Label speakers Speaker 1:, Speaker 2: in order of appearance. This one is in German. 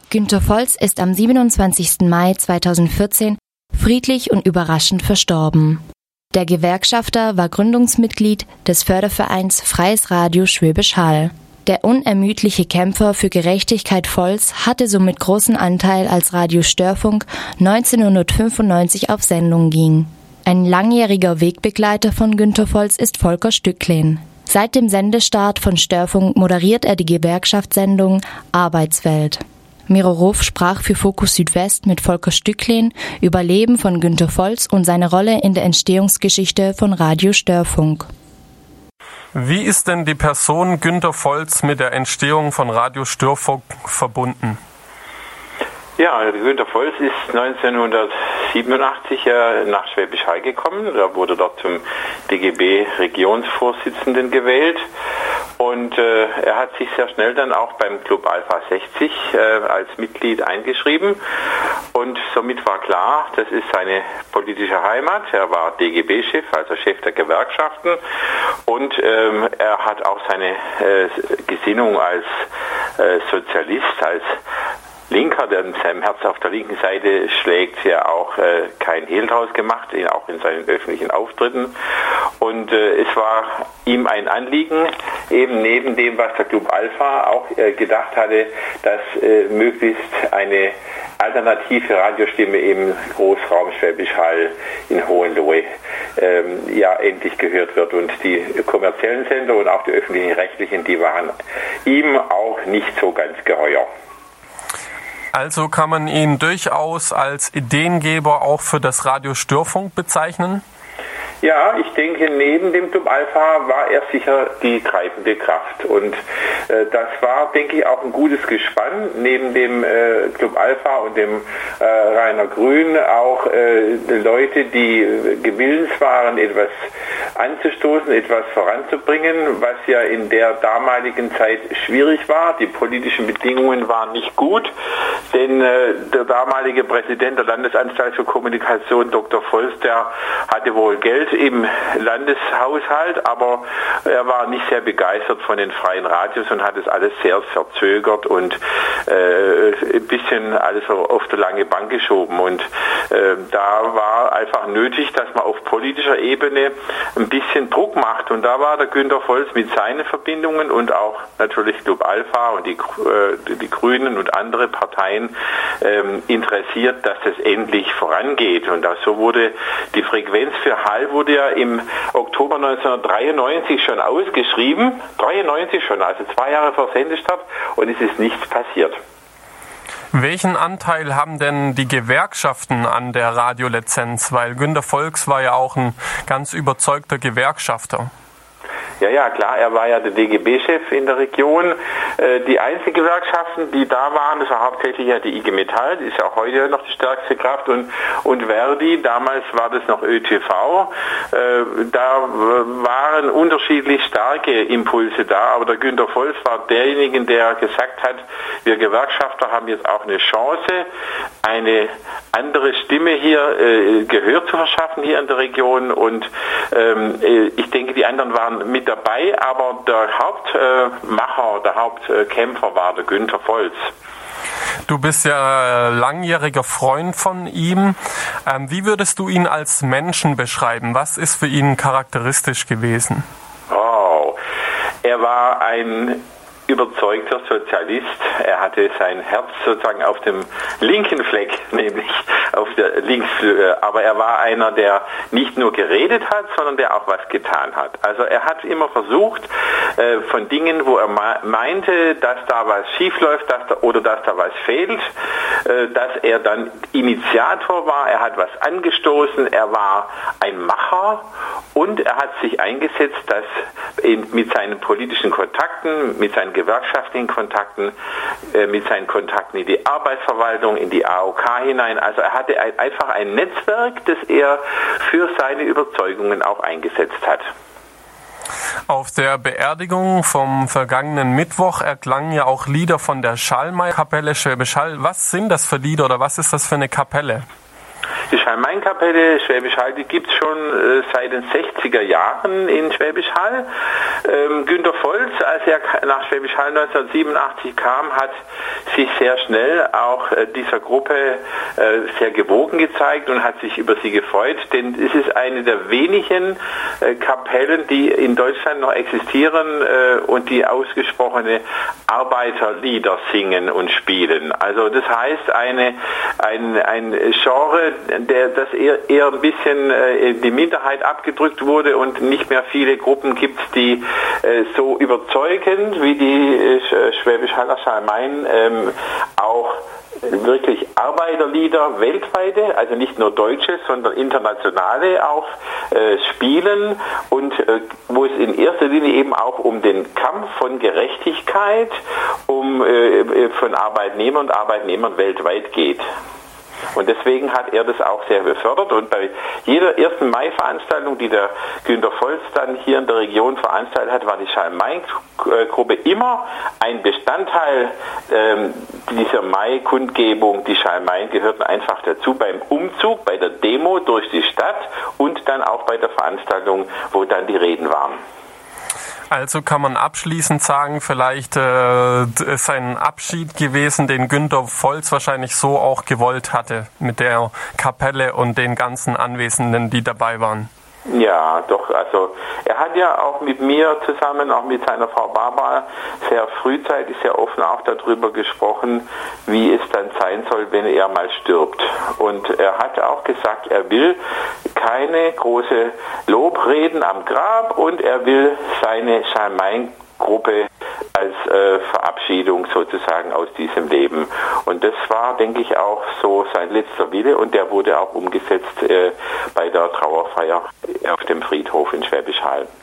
Speaker 1: Günter Volz ist am 27. Mai 2014 friedlich und überraschend verstorben. Der Gewerkschafter war Gründungsmitglied des Fördervereins Freies Radio Schwäbisch Hall. Der unermüdliche Kämpfer für Gerechtigkeit Volz hatte somit großen Anteil, als Radio Störfunk 1995 auf Sendung ging. Ein langjähriger Wegbegleiter von Günter Volz ist Volker Stücklen. Seit dem Sendestart von Störfunk moderiert er die Gewerkschaftssendung Arbeitswelt. Miro Ruf sprach für Fokus Südwest mit Volker Stücklen über Leben von Günter Volz und seine Rolle in der Entstehungsgeschichte von Radio Störfunk.
Speaker 2: Wie ist denn die Person Günter Volz mit der Entstehung von Radio Störfunk verbunden?
Speaker 3: Ja, Günter Volz ist 1987 nach Schwäbisch Hall gekommen. Er wurde dort zum DGB-Regionsvorsitzenden gewählt. Und er hat sich sehr schnell dann auch beim Club Alpha 60 als Mitglied eingeschrieben. Und somit war klar, das ist seine politische Heimat. Er war DGB-Chef, also Chef der Gewerkschaften. Und er hat auch seine Gesinnung als Sozialist, als Linker, der in seinem Herz auf der linken Seite schlägt, ja auch kein Hehl draus gemacht, auch in seinen öffentlichen Auftritten. Und es war ihm ein Anliegen, eben neben dem, was der Club Alpha auch gedacht hatte, dass möglichst eine alternative Radiostimme im Großraum Schwäbisch Hall in Hohenlohe endlich gehört wird. Und die kommerziellen Sender und auch die öffentlichen Rechtlichen, die waren ihm auch nicht so ganz geheuer.
Speaker 2: Also kann man ihn durchaus als Ideengeber auch für das Radio Störfunk bezeichnen?
Speaker 3: Ja, ich denke, neben dem Club Alpha war er sicher die treibende Kraft. Und das war, denke ich, auch ein gutes Gespann, neben dem Club Alpha und dem Rainer Grün auch Leute, die gewillens waren, etwas anzustoßen, etwas voranzubringen, was ja in der damaligen Zeit schwierig war. Die politischen Bedingungen waren nicht gut, denn der damalige Präsident der Landesanstalt für Kommunikation, Dr. Volz, der hatte wohl Geld im Landeshaushalt, aber er war nicht sehr begeistert von den freien Radios und hat es alles sehr verzögert und ein bisschen alles auf die lange Bank geschoben. Und da war einfach nötig, dass man auf politischer Ebene ein bisschen Druck macht. Und da war der Günter Volz mit seinen Verbindungen und auch natürlich Club Alpha und die Grünen und andere Parteien interessiert, dass das endlich vorangeht. Und so wurde die Frequenz für Hall wurde ja im Oktober 1993 schon ausgeschrieben. 93 schon, also 2 Jahre vor Sendestart, und es ist nichts passiert.
Speaker 2: Welchen Anteil haben denn die Gewerkschaften an der Radiolizenz? Weil Günter Volz war ja auch ein ganz überzeugter Gewerkschafter.
Speaker 3: Ja, klar, er war ja der DGB-Chef in der Region. Die Einzelgewerkschaften, die da waren, das war hauptsächlich ja die IG Metall, die ist ja auch heute noch die stärkste Kraft, und Verdi, damals war das noch ÖTV. Da waren unterschiedlich starke Impulse da, aber der Günter Volz war derjenige, der gesagt hat, wir Gewerkschafter haben jetzt auch eine Chance, eine andere Stimme hier Gehör zu verschaffen hier in der Region, und ich denke, die anderen waren mit dabei, aber der Hauptmacher, der Hauptkämpfer war der Günter Volz.
Speaker 2: Du bist ja langjähriger Freund von ihm. Wie würdest du ihn als Menschen beschreiben? Was ist für ihn charakteristisch gewesen?
Speaker 3: Oh, er war ein überzeugter Sozialist. Er hatte sein Herz sozusagen auf dem linken Fleck, nämlich auf der Linksflügel. Aber er war einer, der nicht nur geredet hat, sondern der auch was getan hat. Also er hat immer versucht, von Dingen, wo er meinte, dass da was schiefläuft, oder dass da was fehlt, dass er dann Initiator war. Er hat was angestoßen. Er war ein Macher, und er hat sich eingesetzt, dass mit seinen politischen Kontakten, mit seinen gewerkschaftlichen Kontakten, mit seinen Kontakten in die Arbeitsverwaltung, in die AOK hinein. Also er hatte einfach ein Netzwerk, das er für seine Überzeugungen auch eingesetzt hat.
Speaker 2: Auf der Beerdigung vom vergangenen Mittwoch erklangen ja auch Lieder von der Schallmeier-Kapelle Schwäbisch Hall. Was sind das für Lieder oder was ist das für eine Kapelle?
Speaker 3: Die Schalmein-Kapelle Schwäbisch Hall, die gibt es schon seit den 60er Jahren in Schwäbisch Hall. Günter Volz, als er nach Schwäbisch Hall 1987 kam, hat sich sehr schnell auch dieser Gruppe sehr gewogen gezeigt und hat sich über sie gefreut, denn es ist eine der wenigen Kapellen, die in Deutschland noch existieren und die ausgesprochene Arbeiterlieder singen und spielen. Also das heißt, ein Genre, das eher ein bisschen in die Minderheit abgedrückt wurde und nicht mehr viele Gruppen gibt, die so überzeugend wie die Schwäbisch Haller Schalmein auch wirklich Arbeiterlieder weltweite, also nicht nur deutsche, sondern internationale auch spielen und wo es in erster Linie eben auch um den Kampf von Gerechtigkeit, von Arbeitnehmern und Arbeitnehmern weltweit geht. Und deswegen hat er das auch sehr befördert und bei jeder 1. Mai-Veranstaltung, die der Günter Volz dann hier in der Region veranstaltet hat, war die Schalmein-Gruppe immer ein Bestandteil dieser Mai-Kundgebung. Die Schalmein gehörten einfach dazu beim Umzug, bei der Demo durch die Stadt und dann auch bei der Veranstaltung, wo dann die Reden waren.
Speaker 2: Also kann man abschließend sagen, vielleicht ist ein Abschied gewesen, den Günter Volz wahrscheinlich so auch gewollt hatte mit der Kapelle und den ganzen Anwesenden, die dabei waren.
Speaker 3: Ja, doch, also er hat ja auch mit mir zusammen, auch mit seiner Frau Barbara, sehr frühzeitig, sehr offen auch darüber gesprochen, wie es dann sein soll, wenn er mal stirbt. Und er hat auch gesagt, er will keine große Lobreden am Grab und er will seine Schalmein-Gruppe als Verabschiedung sozusagen aus diesem Leben. Und das war, denke ich, auch so sein letzter Wille und der wurde auch umgesetzt bei der Trauerfeier auf dem Friedhof in Schwäbisch Hall.